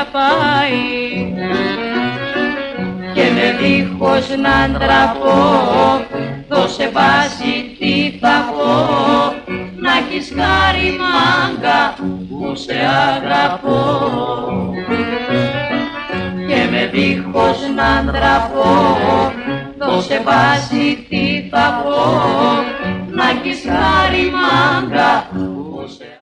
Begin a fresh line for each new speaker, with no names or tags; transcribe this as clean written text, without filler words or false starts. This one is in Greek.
αγαπάει και με δίχως να ντραπώ δώσε βάση τι θα πω να έχεις χάρη μάγκα που σε αγαπώ και με δίχως να ντραπώ δώσε βάση τι θα πω να έχεις χάρη